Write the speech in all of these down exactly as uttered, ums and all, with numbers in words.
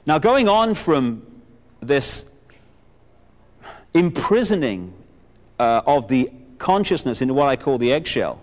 Now, going on from this imprisoning uh, of the consciousness into what I call the eggshell,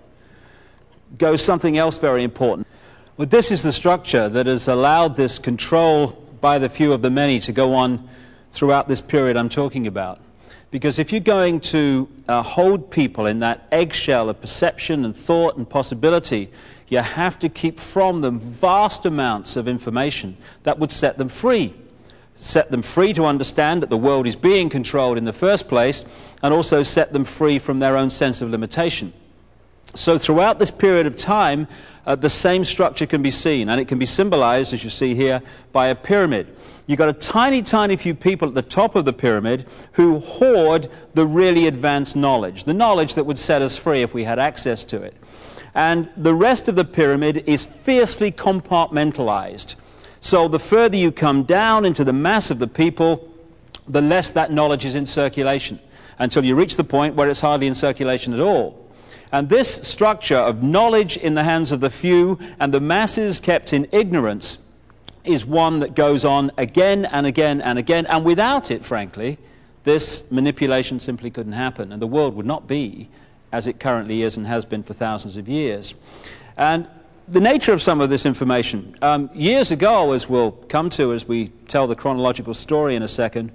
goes something else very important. Well, this is the structure that has allowed this control by the few of the many to go on throughout this period I'm talking about. Because if you're going to uh, hold people in that eggshell of perception and thought and possibility, you have to keep from them vast amounts of information that would set them free. Set them free to understand that the world is being controlled in the first place, and also set them free from their own sense of limitation. So throughout this period of time, uh, the same structure can be seen, and it can be symbolized, as you see here, by a pyramid. You've got a tiny, tiny few people at the top of the pyramid who hoard the really advanced knowledge, the knowledge that would set us free if we had access to it. And the rest of the pyramid is fiercely compartmentalized. So the further you come down into the mass of the people, the less that knowledge is in circulation, until you reach the point where it's hardly in circulation at all. And this structure of knowledge in the hands of the few and the masses kept in ignorance is one that goes on again and again and again. And without it, frankly, this manipulation simply couldn't happen, and the world would not be as it currently is and has been for thousands of years. And the nature of some of this information, um, years ago, as we'll come to as we tell the chronological story in a second,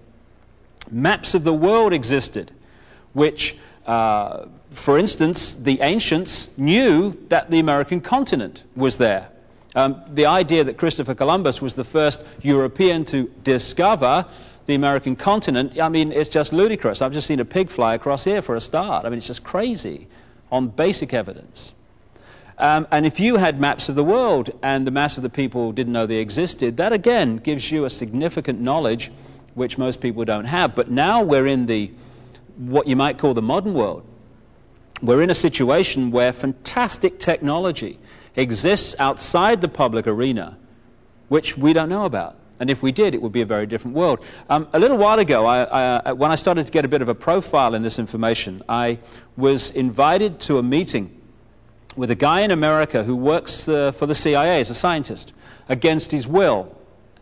maps of the world existed, which, uh, for instance, the ancients knew that the American continent was there. Um, the idea that Christopher Columbus was the first European to discover the American continent, I mean, it's just ludicrous. I've just seen a pig fly across here for a start. I mean, it's just crazy on basic evidence. Um, and if you had maps of the world and the mass of the people didn't know they existed, that again gives you a significant knowledge which most people don't have. But now we're in the, what you might call the modern world. We're in a situation where fantastic technology exists outside the public arena, which we don't know about. And if we did, it would be a very different world. Um, a little while ago, I, I, when I started to get a bit of a profile in this information, I was invited to a meeting with a guy in America who works uh, for the C I A as a scientist, against his will.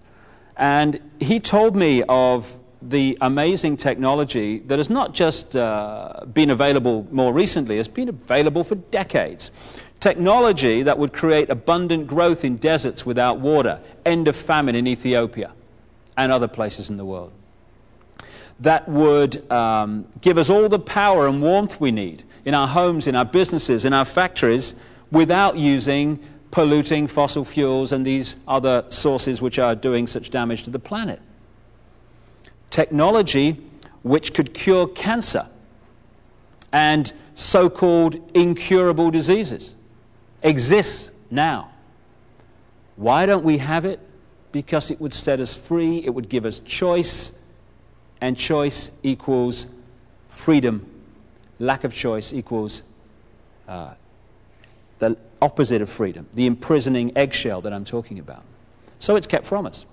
And he told me of the amazing technology that has not just uh, been available more recently, it's been available for decades. Technology that would create abundant growth in deserts without water, end of famine in Ethiopia and other places in the world. That would um, give us all the power and warmth we need in our homes, in our businesses, in our factories, without using polluting fossil fuels and these other sources which are doing such damage to the planet. Technology which could cure cancer and so-called incurable diseases exists now. Why don't we have it? Because it would set us free, it would give us choice, and choice equals freedom. Lack of choice equals uh, the opposite of freedom, the imprisoning eggshell that I'm talking about. So it's kept from us.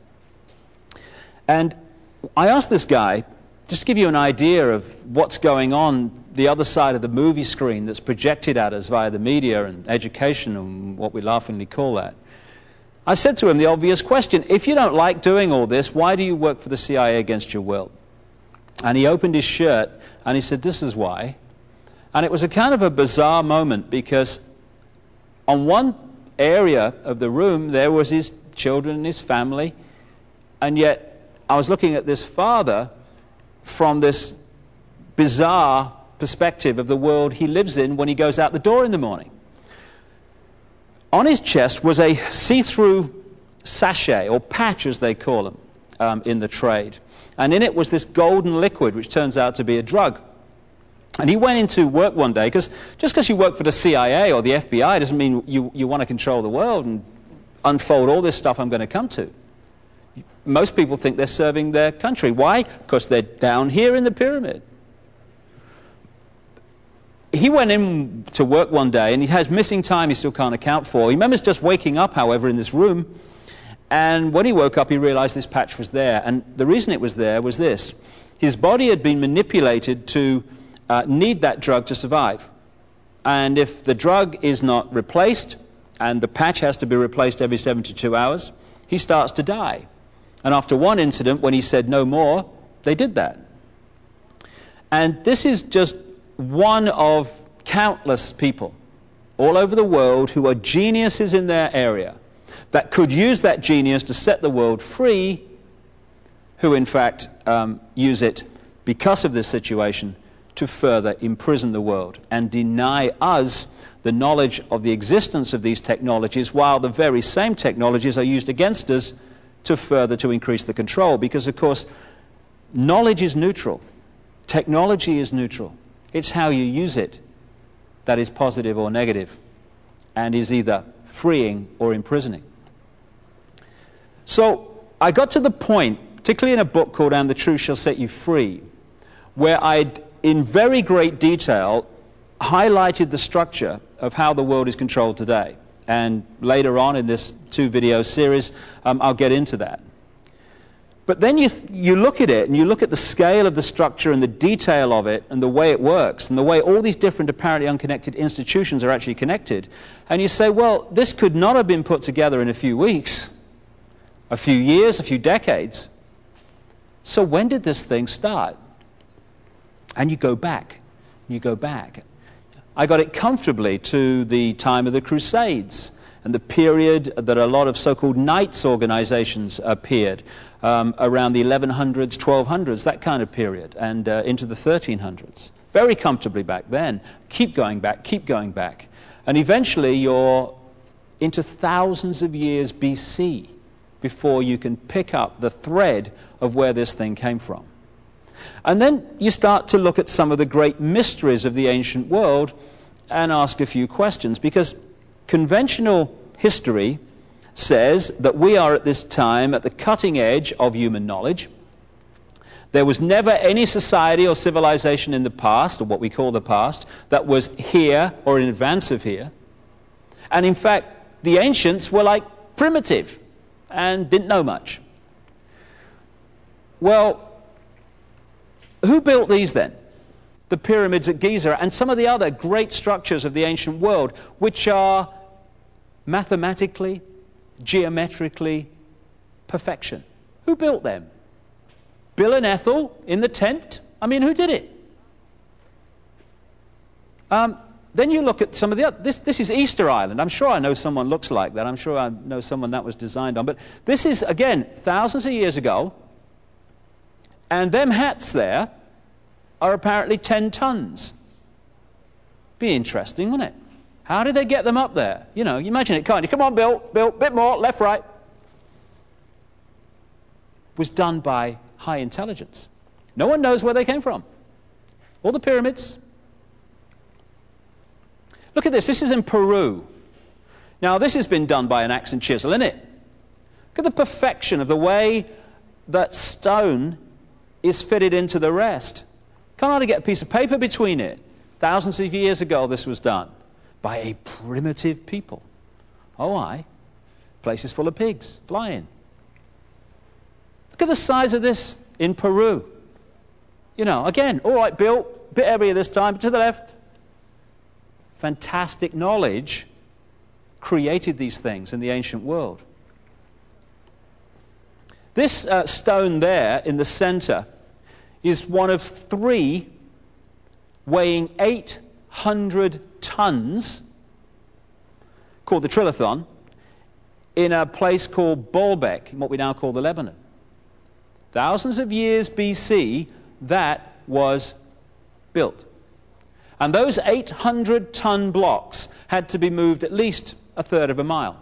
And I asked this guy, just to give you an idea of what's going on the other side of the movie screen that's projected at us via the media and education and what we laughingly call that. I said to him the obvious question, if you don't like doing all this, why do you work for the C I A against your will? And he opened his shirt and he said, this is why. And it was a kind of a bizarre moment, because on one area of the room there was his children and his family, and yet I was looking at this father from this bizarre perspective of the world he lives in when he goes out the door in the morning. On his chest was a see-through sachet, or patch as they call them um, in the trade, and in it was this golden liquid which turns out to be a drug. And he went into work one day, because just because you work for the C I A or the F B I doesn't mean you, you want to control the world and unfold all this stuff I'm going to come to. Most people think they're serving their country. Why? Because they're down here in the pyramid. He went in to work one day, and he has missing time he still can't account for. He remembers just waking up, however, in this room, and when he woke up, he realized this patch was there. And the reason it was there was this. His body had been manipulated to uh, need that drug to survive. And if the drug is not replaced, and the patch has to be replaced every seventy-two hours, he starts to die. And after one incident, when he said no more, they did that. And this is just one of countless people all over the world who are geniuses in their area that could use that genius to set the world free, who in fact um, use it because of this situation to further imprison the world and deny us the knowledge of the existence of these technologies, while the very same technologies are used against us to further to increase the control. Because of course, knowledge is neutral. Technology is neutral. It's how you use it that is positive or negative, and is either freeing or imprisoning. So I got to the point, particularly in a book called And the Truth Shall Set You Free, where I'd, in very great detail, highlighted the structure of how the world is controlled today. And later on in this two-video series, um, I'll get into that. But then you, th- you look at it, and you look at the scale of the structure and the detail of it and the way it works and the way all these different apparently unconnected institutions are actually connected, and you say, well, this could not have been put together in a few weeks, a few years, a few decades. So when did this thing start? And you go back, you go back. I got it comfortably to the time of the Crusades and the period that a lot of so-called knights organizations appeared, um, around the eleven hundreds, twelve hundreds, that kind of period, and uh, into the thirteen hundreds. Very comfortably back then. Keep going back, keep going back. And eventually you're into thousands of years B C before you can pick up the thread of where this thing came from. And then you start to look at some of the great mysteries of the ancient world and ask a few questions, because conventional history says that we are at this time at the cutting edge of human knowledge. There was never any society or civilization in the past, or what we call the past, that was here or in advance of here. And in fact, the ancients were like primitive and didn't know much. Well, who built these then? The pyramids at Giza and some of the other great structures of the ancient world, which are mathematically, geometrically perfection. Who built them? Bill and Ethel in the tent? I mean, who did it? Um, then you look at some of the other... This, this is Easter Island. I'm sure I know someone looks like that. I'm sure I know someone that was designed on. But this is, again, thousands of years ago. And them hats there are apparently ten tons. Be interesting, wouldn't it? How did they get them up there? You know, you imagine it, can't you? Come on, Bill, Bill, bit more, left, right. Was done by high intelligence. No one knows where they came from. All the pyramids. Look at this. This is in Peru. Now, this has been done by an axe and chisel, isn't it? Look at the perfection of the way that stone is fitted into the rest. Can't hardly get a piece of paper between it. Thousands of years ago this was done by a primitive people. Oh, aye. Places full of pigs flying. Look at the size of this in Peru. You know, again, all right, Bill, bit heavier this time, to the left. Fantastic knowledge created these things in the ancient world. This uh, stone there in the center is one of three weighing eight hundred tons, called the Trilithon, in a place called Baalbek, in what we now call the Lebanon. Thousands of years B C, that was built. And those eight hundred ton blocks had to be moved at least a third of a mile.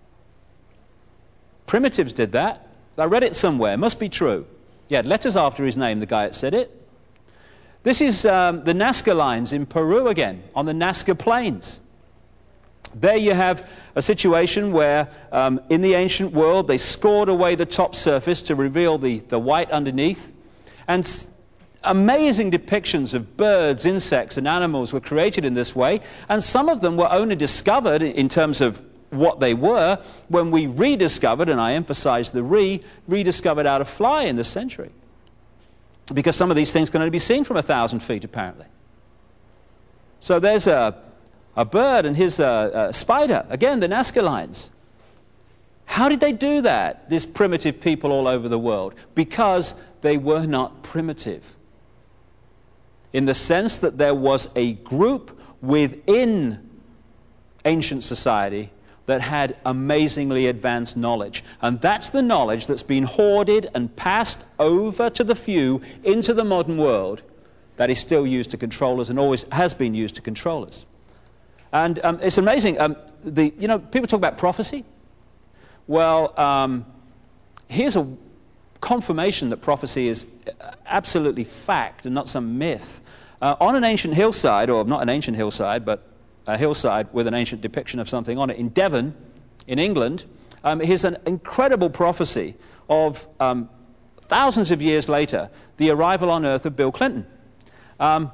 Primitives did that. I read it somewhere. It must be true. He had letters after his name, the guy that said it. This is um, the Nazca lines in Peru again, on the Nazca Plains. There you have a situation where um, in the ancient world they scored away the top surface to reveal the, the white underneath. And s- amazing depictions of birds, insects, and animals were created in this way. And some of them were only discovered in terms of what they were when we rediscovered, and I emphasize the re, rediscovered how to fly in this century. Because some of these things can only be seen from a thousand feet, apparently. So there's a, a bird, and here's a, a spider. Again, the Nazca lines. How did they do that, this primitive people all over the world? Because they were not primitive. In the sense that there was a group within ancient society that had amazingly advanced knowledge. And that's the knowledge that's been hoarded and passed over to the few into the modern world that is still used to control us and always has been used to control us. And um, it's amazing. Um, the, you know, people talk about prophecy. Well, um, here's a confirmation that prophecy is absolutely fact and not some myth. Uh, on an ancient hillside, or not an ancient hillside, but a hillside with an ancient depiction of something on it, in Devon, in England, um, here's an incredible prophecy of um, thousands of years later, the arrival on Earth of Bill Clinton. Um,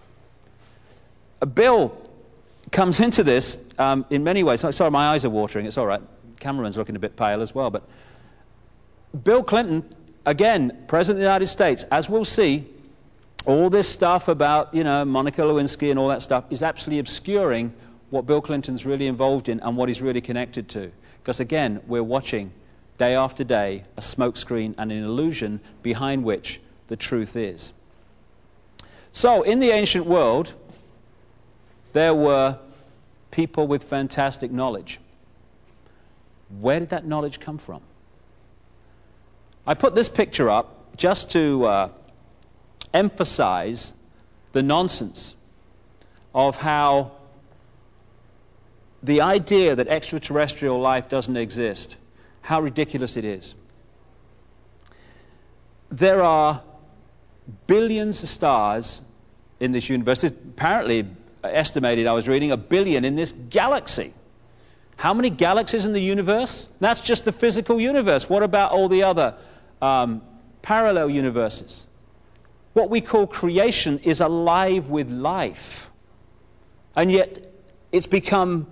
Bill comes into this um, in many ways. Sorry, my eyes are watering. It's all right. Cameraman's looking a bit pale as well. But Bill Clinton, again, President of the United States, as we'll see, all this stuff about, you know, Monica Lewinsky and all that stuff is absolutely obscuring what Bill Clinton's really involved in and what he's really connected to. Because, again, we're watching day after day a smokescreen and an illusion behind which the truth is. So, in the ancient world, there were people with fantastic knowledge. Where did that knowledge come from? I put this picture up just to uh, emphasize the nonsense of how the idea that extraterrestrial life doesn't exist, how ridiculous it is. There are billions of stars in this universe. It's apparently estimated, I was reading, a billion in this galaxy. How many galaxies in the universe? That's just the physical universe. What about all the other um, parallel universes? What we call creation is alive with life. And yet it's become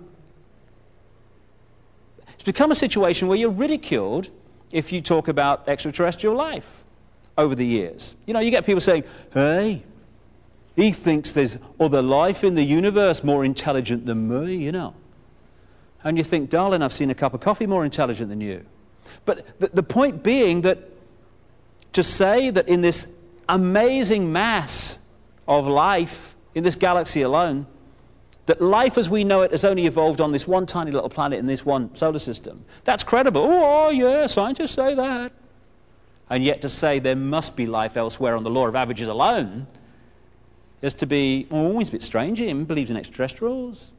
it's become a situation where you're ridiculed if you talk about extraterrestrial life over the years. You know, you get people saying, hey, he thinks there's other life in the universe more intelligent than me, you know. And you think, darling, I've seen a cup of coffee more intelligent than you. But the, the point being that to say that in this amazing mass of life in this galaxy alone, that life as we know it has only evolved on this one tiny little planet in this one solar system, that's credible. Oh, yeah, scientists say that. And yet to say there must be life elsewhere on the law of averages alone is to be, oh, he's a bit strange. He believes in extraterrestrials.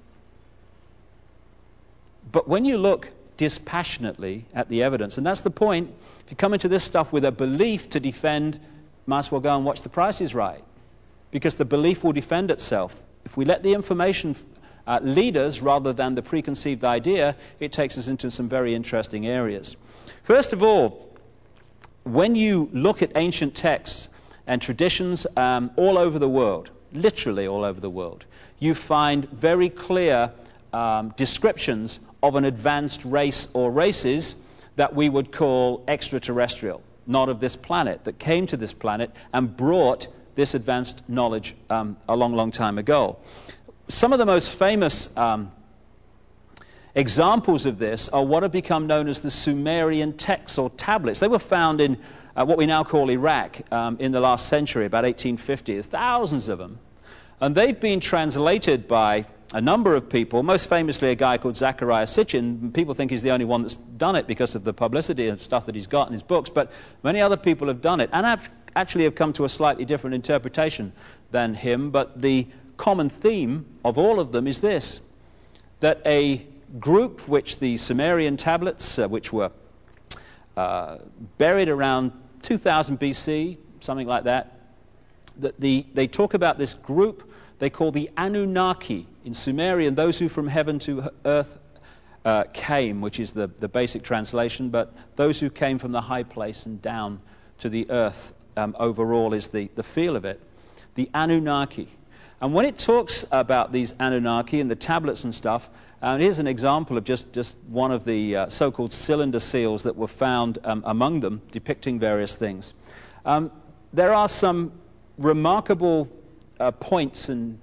But when you look dispassionately at the evidence, and that's the point, if you come into this stuff with a belief to defend, might as well go and watch The Price is Right, because the belief will defend itself. If we let the information uh, lead us rather than the preconceived idea, it takes us into some very interesting areas. First of all, when you look at ancient texts and traditions um, all over the world, literally all over the world, you find very clear um, descriptions of an advanced race or races that we would call extraterrestrial, not of this planet, that came to this planet and brought this advanced knowledge um, a long, long time ago. Some of the most famous um, examples of this are what have become known as the Sumerian texts or tablets. They were found in uh, what we now call Iraq um, in the last century, about eighteen fifty. There's thousands of them. And they've been translated by a number of people, most famously a guy called Zecharia Sitchin. People think he's the only one that's done it because of the publicity and stuff that he's got in his books, but many other people have done it and have actually have come to a slightly different interpretation than him. But the common theme of all of them is this, that a group which the Sumerian tablets, uh, which were uh, buried around two thousand B C, something like that, that the, they talk about this group they call the Anunnaki in Sumerian, those who from heaven to earth uh, came, which is the, the basic translation, but those who came from the high place and down to the earth um, overall is the, the feel of it. The Anunnaki. And when it talks about these Anunnaki and the tablets and stuff, and here's an example of just, just one of the uh, so-called cylinder seals that were found um, among them, depicting various things. Um, there are some remarkable uh, points and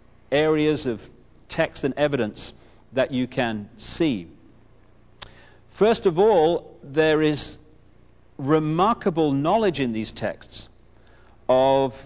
areas of text and evidence that you can see. First of all, there is remarkable knowledge in these texts of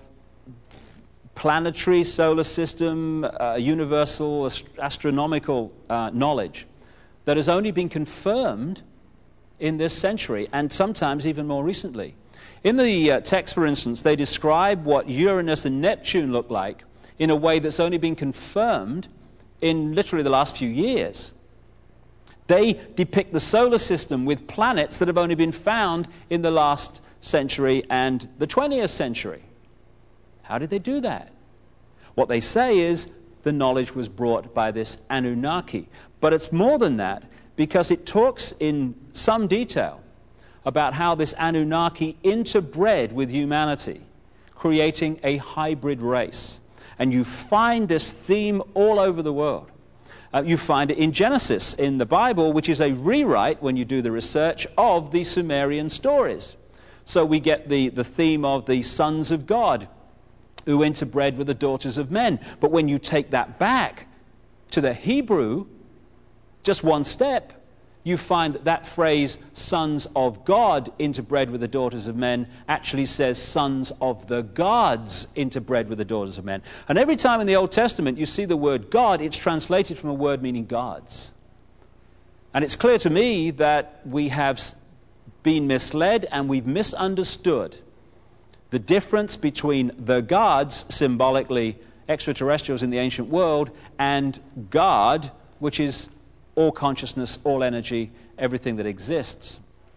planetary, solar system, uh, universal, ast- astronomical uh, knowledge that has only been confirmed in this century, and sometimes even more recently. In the uh, text, for instance, they describe what Uranus and Neptune look like in a way that's only been confirmed in literally the last few years. They depict the solar system with planets that have only been found in the last century and the twentieth century. How did they do that? What they say is the knowledge was brought by this Anunnaki. But it's more than that, because it talks in some detail about how this Anunnaki interbred with humanity, creating a hybrid race. And you find this theme all over the world. Uh, you find it in Genesis, in the Bible, which is a rewrite, when you do the research, of the Sumerian stories. So we get the, the theme of the sons of God who interbred with the daughters of men. But when you take that back to the Hebrew, just one step, you find that that phrase, sons of God interbred with the daughters of men, actually says sons of the gods interbred with the daughters of men. And every time in the Old Testament you see the word God, it's translated from a word meaning gods. And it's clear to me that we have been misled and we've misunderstood the difference between the gods, symbolically extraterrestrials in the ancient world, and God, which is all consciousness, all energy, everything that exists.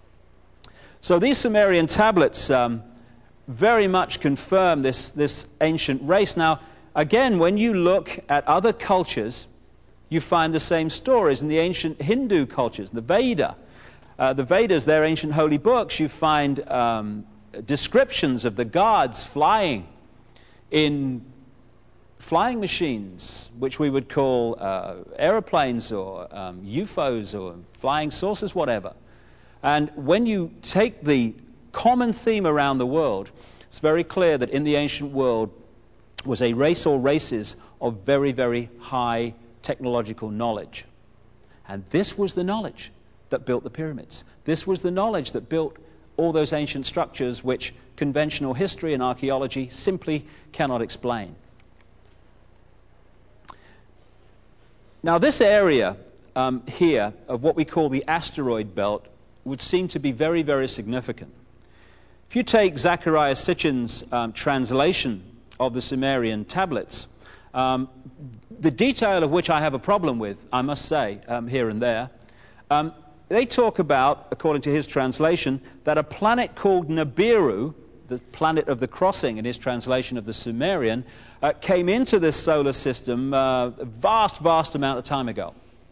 So these Sumerian tablets um, very much confirm this, this ancient race. Now, again, when you look at other cultures, you find the same stories. In the ancient Hindu cultures, the Veda, uh, the Vedas, their ancient holy books, you find um, descriptions of the gods flying in flying machines, which we would call uh, aeroplanes or um, U F Os or flying saucers, whatever. And when you take the common theme around the world, it's very clear that in the ancient world was a race or races of very, very high technological knowledge. And this was the knowledge that built the pyramids. This was the knowledge that built all those ancient structures which conventional history and archaeology simply cannot explain. Now, this area um, here of what we call the asteroid belt would seem to be very, very significant. If you take Zecharia Sitchin's um, translation of the Sumerian tablets, um, the detail of which I have a problem with, I must say, um, here and there, um, they talk about, according to his translation, that a planet called Nibiru, the planet of the crossing in his translation of the Sumerian, uh, came into this solar system uh, a vast, vast amount of time ago.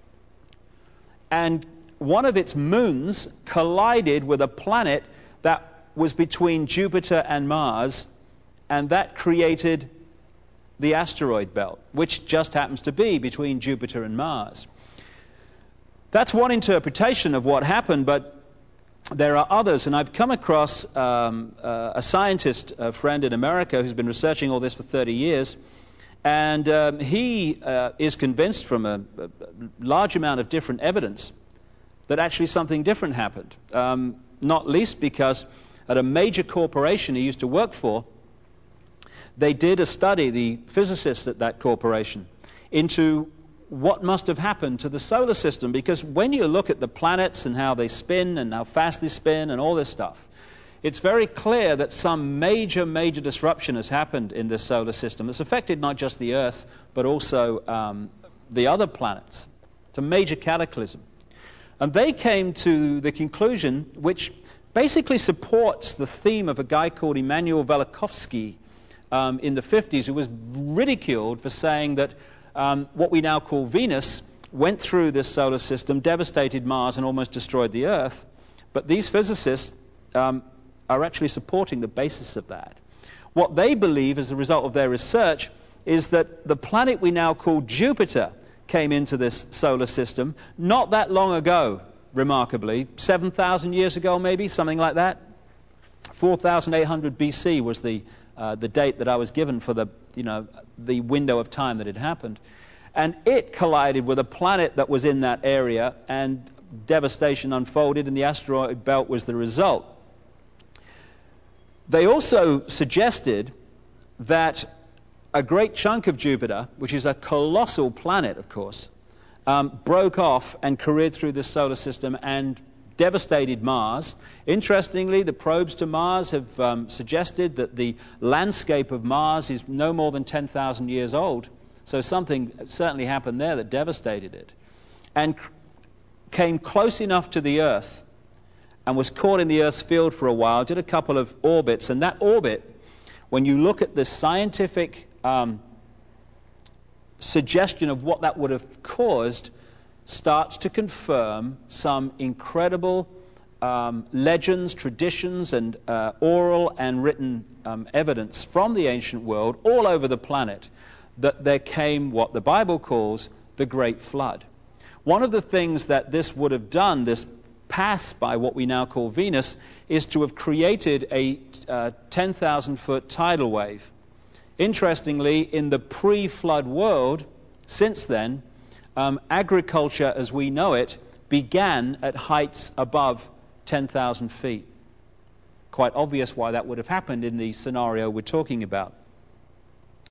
And one of its moons collided with a planet that was between Jupiter and Mars, and that created the asteroid belt, which just happens to be between Jupiter and Mars. That's one interpretation of what happened, but there are others, and I've come across um, uh, a scientist, a friend in America, who's been researching all this for thirty years, and um, he uh, is convinced from a, a large amount of different evidence that actually something different happened, um, not least because at a major corporation he used to work for, they did a study, the physicists at that corporation, into what must have happened to the solar system, because when you look at the planets and how they spin and how fast they spin and all this stuff, it's very clear that some major, major disruption has happened in this solar system. It's affected not just the Earth, but also um, the other planets. It's a major cataclysm. And they came to the conclusion, which basically supports the theme of a guy called Immanuel Velikovsky um, in the fifties, who was ridiculed for saying that Um, what we now call Venus went through this solar system, devastated Mars, and almost destroyed the Earth. But these physicists um, are actually supporting the basis of that. What they believe as a result of their research is that the planet we now call Jupiter came into this solar system not that long ago, remarkably, seven thousand years ago maybe, something like that. four thousand eight hundred B C was the Uh, the date that I was given for the, you know, the window of time that it happened. And it collided with a planet that was in that area, and devastation unfolded, and the asteroid belt was the result. They also suggested that a great chunk of Jupiter, which is a colossal planet, of course, um, broke off and careered through this solar system and devastated Mars. Interestingly, the probes to Mars have um, suggested that the landscape of Mars is no more than ten thousand years old. So something certainly happened there that devastated it. And c- came close enough to the Earth and was caught in the Earth's field for a while, did a couple of orbits. And that orbit, when you look at the scientific um, suggestion of what that would have caused, starts to confirm some incredible um, legends, traditions, and uh, oral and written um, evidence from the ancient world all over the planet that there came what the Bible calls the Great Flood. One of the things that this would have done, this pass by what we now call Venus, is to have created a uh, ten thousand foot tidal wave. Interestingly, in the pre-flood world, since then, Um, agriculture as we know it began at heights above ten thousand feet. Quite obvious why that would have happened in the scenario we're talking about.